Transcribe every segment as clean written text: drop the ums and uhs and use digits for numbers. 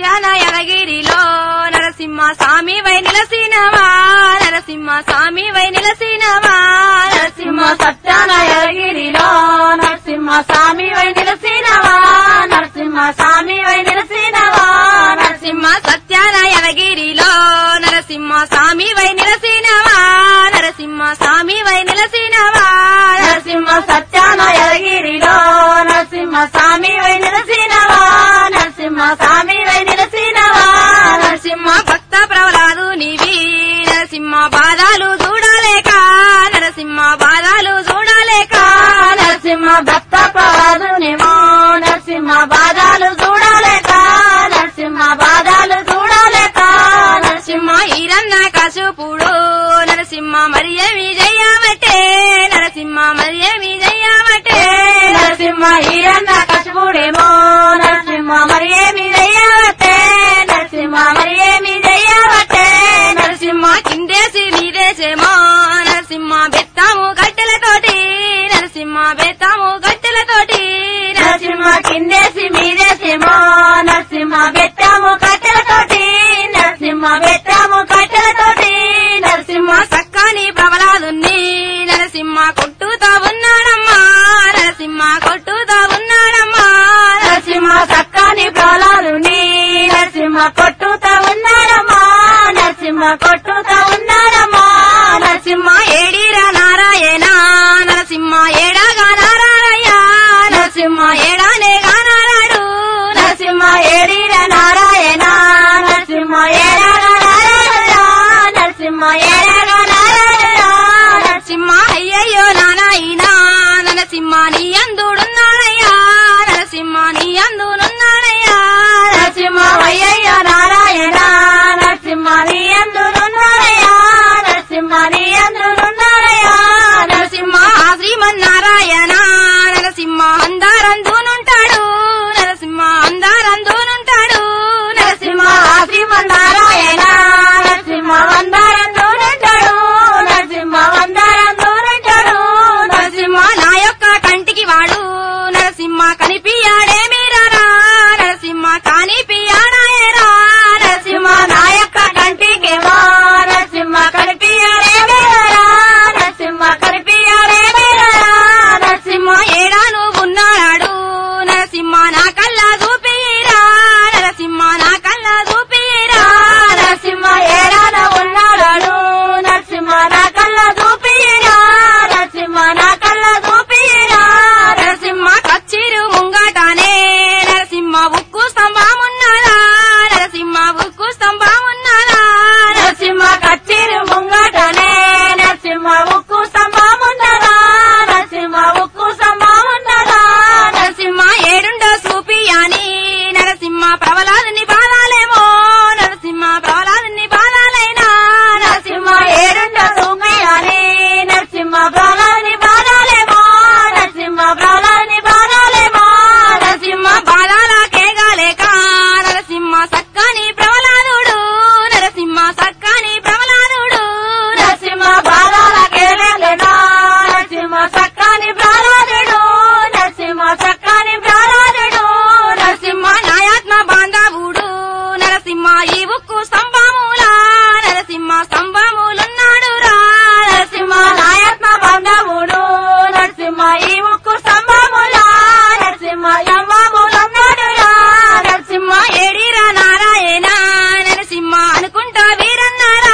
సత్యాన యదగిరిలో నరసింహ స్వామి వై నిలసినవా నరసింహ స్వామి వై నిలసినవా నరసింహ సత్యాన యదగిరిలో నరసింహ స్వామి వై నిలసినవా నరసింహ స్వామి వై నిలసినవా నరసింహ సత్యాన యదగిరిలో నరసింహ స్వామి వై నిలసినవా నరసింహ స్వామి వై నిలసినవా నరసింహ సత్యాన యదగిరిలో నరసింహ స్వామి వై నిలసినవా నరసింహ స్వామి వై నిలసినవా నరసింహ భక్త ప్రవలాదు నీవి నరసింహ బాధాలు చూడలేక నరసింహ బాధాలు చూడలేక నరసింహ భక్త ప్రవలాదునేమో నరసింహ బాధాలు చూడలేక నరసింహ బాధాలు చూడలేక నరసింహ ఈరన్న కసుపుడు నరసింహ మరి ఏమి చెయ్యబట్టే నరసింహ మరి ఏమి చెయ్యబట్టే నరసింహ ఈరన్న కసుపుడేమో నరసింహ మరి ఏమి చెయ్యబట్టే నరసింహ మరి ఏమి చెయ్యబట్టే నరసింహ కిందేసి మీదేసేమో నరసింహ బెత్తాము గట్టెలతోటి నరసింహ బెత్తాము గట్టెలతోటి నరసింహ కిందేసి మీదేసేమో నరసింహ బెత్తాము కట్టెలతోటి నరసింహ బెత్తాము కట్టెలతోటి నరసింహ సక్కాని ప్రబలాదుని నరసింహ కొట్టుతా ఉన్నాడమ్మా నరసింహ కొట్టుతా ఉన్నాడమ్మా నరసింహ సక్కాని ప్రహ్లాదుని నరసింహ కొట్టుతా ఉన్నాడమ్మా నరసింహ కొట్టుతా ఉన్నాడమ్మా నరసింహ ఏడిరా నారాయణ నరసింహ ఏడాగా నారాయణ నరసింహ ఏడానే గానారాడు నరసింహ ఏడిర నారాయణ నరసింహ ఏడగ నారాయణ నరసింహ ఏడగ నారాయణ నరసింహ అయ్యయ్యో నారాయణ నరసింహ నీ అందుడున్నాడయ్యా నరసింహ నీ అందునున్నాడయ్యా నరసింహ అయ్యయ్య నారాయణ నరసింహ నీ అందునున్నాడయ్యా నరసింహ నీ అందునున్నాడయ్యా నరసింహ శ్రీమన్నారాయణ నరసింహ అందారందునుంటాడు నరసింహ అందారందునుంటాడు నరసింహ శ్రీమన్నారాయణ నరసింహ వందరందోనంటాడు నరసింహ వందరందోనంటాడు నరసింహ నా యొక్క కంటికి వాడు నరసింహ కనిపియాడే మీరారా నరసింహ కానిపియాడాయరా నరసింహ నా యొక్క కంటికేమో నరసింహ కనిపియాడే మేరా నరసింహ కనిపియాడే మేరా నరసింహ ఏడా నువ్వు ఉన్నాడు నరసింహ నా కళ్ళ చూపిరా నరసింహ నా కళ్ళ చూపిరా నరసింహ ఏడాన ఉన్నాడు నరసింహ నా కళ్ళ చూపిరా నరసింహ నా కళ్ళ చూపిరా నరసింహ కచ్చిరు ముంగటానే నరసింహ ఉక్కు స్తంభమున్నదా నరసింహ ఉక్కు స్తంభమున్నదా నరసింహ కచ్చిరి ముంగటనే నరసింహ ఉక్కు స్తంభమున్నదా నరసింహ ఉక్కు స్తంభమున్నదా నరసింహ ఏడుండో చూపియాని నరసింహ ప్రవలాదుని బాధాలేమో నరసింహ ప్రవలాదుని బాధాలైనా నరసింహ ఏడుండ సూమయాని నరసింహ ప్రాణాలని బాధాలేమో నరసింహ ప్రాణాలని బాధాలేమో నరసింహ బాధాలకేగాలేక నరసింహ సక్కని ప్రవలాదుడు నరసింహ సక్కని ప్రవలాదుడు నరసింహ బాధాలకేలేనా నరసింహ సక్కాని ప్రాణాదుడు నరసింహ సక్కాని ప్రాణాదుడు నరసింహ నాయాత్మ బాంధవుడు నరసింహ ఈ ఉక్కు స్తంభములా నరసింహ స్తంభములున్నాడు రా నరసింహ నాయత్మ బంధవుడు నరసింహ ఈ ముక్కు స్తంభములా నరసింహ యమ్మములున్నాడురా నరసింహ ఏడిరా నారాయణ నరసింహ అనుకుంటా వీరన్నారా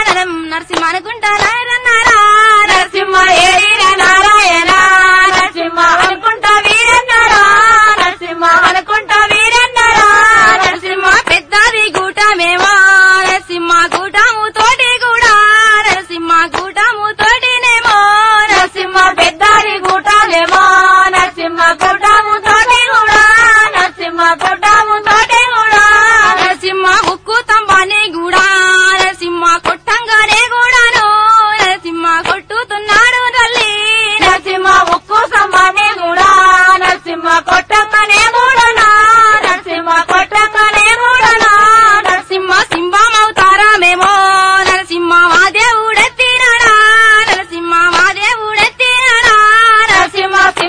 నరసింహ అనుకుంటా నారన్నారా నరసింహ ఏడిర నారాయణ నరసింహ అనుకుంటా వీరన్నారా నరసింహ అనుకుంటా వీరన్నారా నరసింహ పెద్దది గూటమేమో నరసింహ గూటము తోటి కూడా నరసింహ గూటము తోటినేమో నరసింహ పెద్దారి గూటాలేమో నరసింహ గుడ్డము తోటి కూడా నరసింహ గుడ్డము తోటి కూడా నరసింహ ఉక్కు తంబానే కూడా నరసింహ కొట్టంగానే కూడాను నరసింహ కొట్టుతున్నాడు తల్లి నరసింహ ఉక్కు సంబానే కూడా నరసింహ కొట్టకనే మూడనా నరసింహ కొట్టకనే మూడనా నరసింహ సింహమవుతారామేమో నరసింహ మా దేవుడెత్తినాడా నరసింహ మా దేవుడెత్తినాడా నరసింహ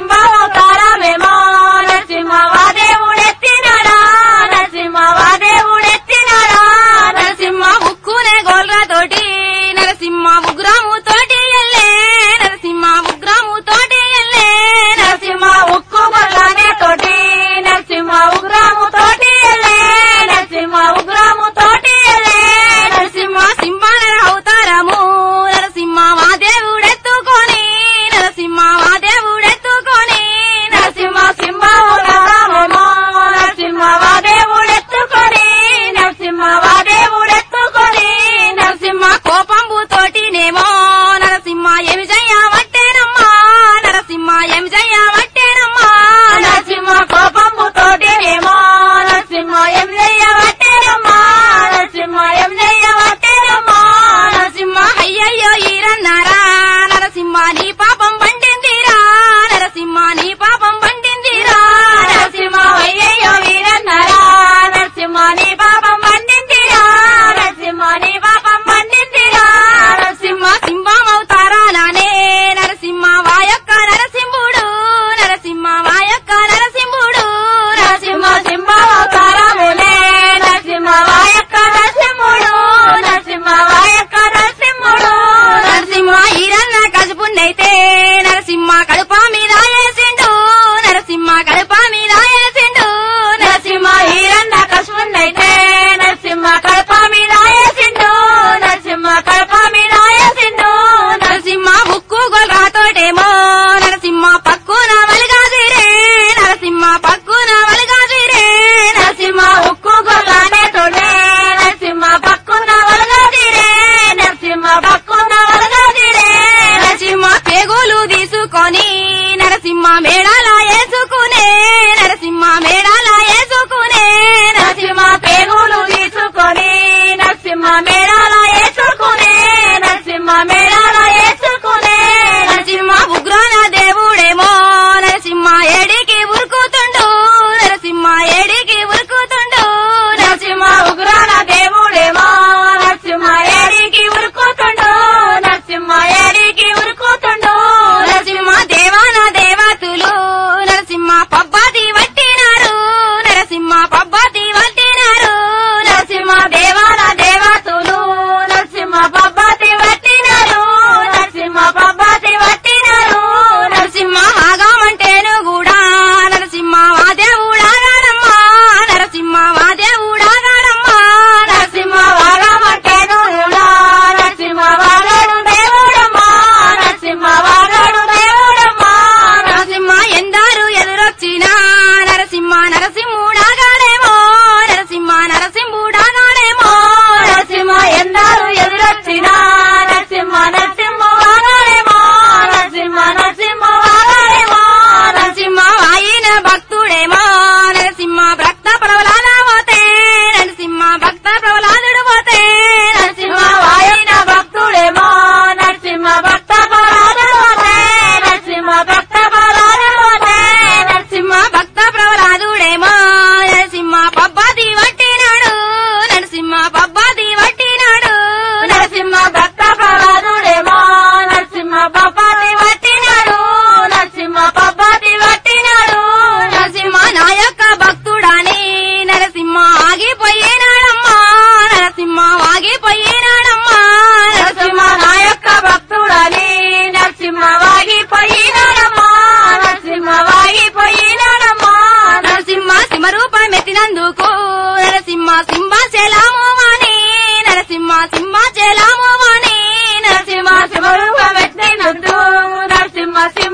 ఏం చెయ్యబట్టేనమ్మా నరసింహ కోపము తోటేనేమో నరసింహ ఏం చెయ్యబట్టేనమ్మా నరసింహ ఏం చెయ్యబట్టేనమ్మా నరసింహ అయ్యయ్యో ఈరన్నారా నరసింహ నీ పాపం పండిందిరా నరసింహ నీ పాపం పండిందిరా నరసింహ అయ్యయ్యో వీరన్నారా నరసింహ నీ పాపం పండిందిరా నరసింహ నీ పాపం పండిందిరా నరసింహ సింహమవుతారా నానే నరసింహ వాయొక్క నరసింహుడు నరసింహ వాయొక్క నరసింహుడు నరసింహ సింహవతారములే నరసింహ వాయక్క నరసింహుడు నరసింహ వాయక్క నరసింహుడు నరసింహ ఈరన్న కడుపున్నైతే నరసింహ కడుప మీద వేసిండు నరసింహ కడుప మీద వేసిండు నరసింహ ఈరన్న కసుపున్నైతే నరసింహ కడప మీద వేసిండు నరసింహ కడప మీద వేసిండు నరసింహ ముక్కు గొల్రాతోటేమో నరసింహ పక్కున వలిగాదిరే నరసింహ పక్కున వలిగాదిరే నరసింహ ఉక్కు గొల్లానే తోడే నరసింహ పక్కున వలగాదిరే నరసింహ పక్కున వలగాదిరే నరసింహ పేగులు తీసుకొని నరసింహ మేడాల వేసుకునే నరసింహ మేడాల వేసుకునే నరసింహ పేగులు తీసుకొని నరసింహ మేడాల వేసుకునే నరసింహ మేడాల వేసుకునే నరసింహ ఉగ్రాన దేవుడేమో నరసింహ ఏడికి ఉరుకుతుండు నరసింహ ఏడికి ఉరుకుతుండు నరసింహ ఉగ్రాన దేవుడేమో నరసింహ ఏడికి ఉరుకుతుండు నరసింహ ఏడికి ఉరుకుతుండు నరసింహ దేవాన దేవతులు నరసింహ పబ్బతి వట్టినారు నరసింహ పబ్బతి వట్టినారు నరసింహ దేవాల దేవతులు నరసింహ పబ్బతి వట్టినారు నరసింహ పబ్బతి వట్టినారు నరసింహ ఆగమంటేను కూడా నరసింహ వా దేవుడాగాడమ్మా నరసింహ వా దేవుడాగాడమ్మా నరసింహ వాగమంటేను కూడా నరసింహ వాగడు దేవుడమ్మా నరసింహ వాగడు దేవుడమ్మా నరసింహ ఎందారు ఎదురొచ్చినా నరసింహ నరసింహుడాగాడేమో నరసింహ నరసింహుడాగాడేమో నరసింహ ఎందారు ఎదురొచ్చినా నరసింహ నరసింహ వాగడేమో నరసింహ నరసింహ వాగడేమో నరసింహ ఆయన భక్తుడేమో నరసింహ భక్త ప్రవలాద పోతే నరసింహ భక్త ప్రవలాదుడు పోతే నరసింహ వాయన భక్తుడేమో నరసింహ భక్త పరాధమోతే నరసింహ భక్త పరాధమోతే నరసింహ భక్త ప్రవలాదుడేమో నరసింహ పబ్బతి వట్టినాడు నరసింహ పబ్బతి వట్టినాడు నరసింహ భక్త పరాధుడేమో నరసింహ పబ్బతి వట్టినాడు నరసింహ పబ్బతి వట్టినాడు నరసింహ నా యొక్క భక్తుడాని నరసింహ ఆగిపోయినాడమ్మా నరసింహ ఆగిపోయినాడమ్మా నరసింహ నా యొక్క భక్తుడని నరసింహ వాగిపోయినాడమ్మా నరసింహ వాగిపోయినాడమ్మా నరసింహ సింహరూపం ఎత్తినందుకు నరసింహ సింహాచలము వాణి నరసింహ సింహాచలము వాణి నరసింహ శివరూపం ఎత్తినందు నరసింహ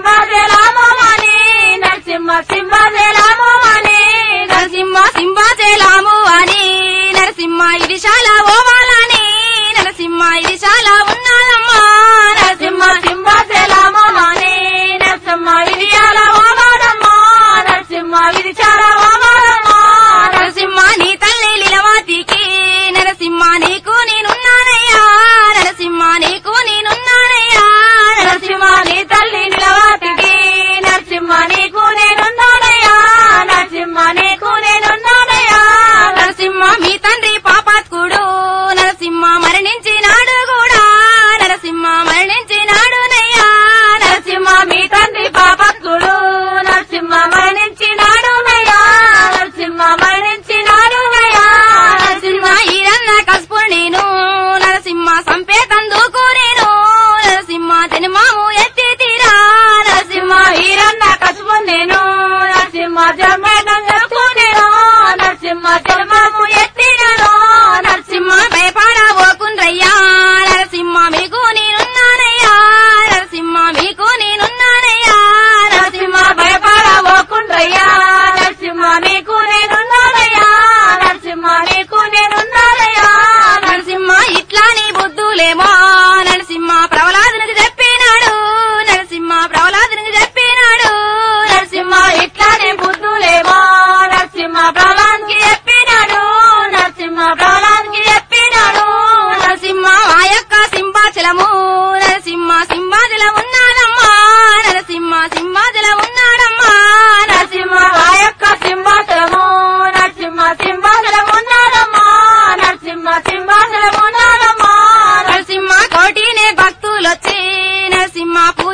సింహాచలమని నరసింహ సింహాచలమని నరసింహ సింహాచలము వాణి నరసింహ ఇది చాలా ఓవాలని నరసింహ ఇది చాలా ఉన్నదమ్మా నరసింహ సింహాచలమని నరసింహ ఇది చాలా ఓమాదమ్మా నరసింహ ఇది చాలా ఓమాదమ్మా నరసింహ నీ తల్లి లీలవాతికి నరసింహ నీకు నేనున్నానయ్యా నరసింహ నీకు నేనున్నానయ్యా నరసింహ నీ తల్లి నిలవాతికి నరసింహ నీకు నేనున్నానయ్యా నరసింహ నీకు నేనున్నానయ్యా నరసింహ మీ తండ్రి పాపాత్కుడు నరసింహ మరణించినాడు కూడా నరసింహ మరణించినాడునయ్యా నరసింహ మీ తండ్రి పాపత్తుడు నరసింహ మరణించినాడు నయ్యా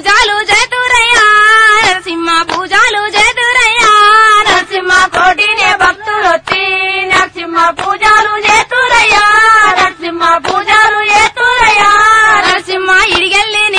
పూజలు చేతురయ్యా నరసింహ పూజలు చేతురయ్యా నరసింహ కోటినే భక్తులొచ్చి నరసింహ పూజలు చేతురయ్యా నరసింహ పూజ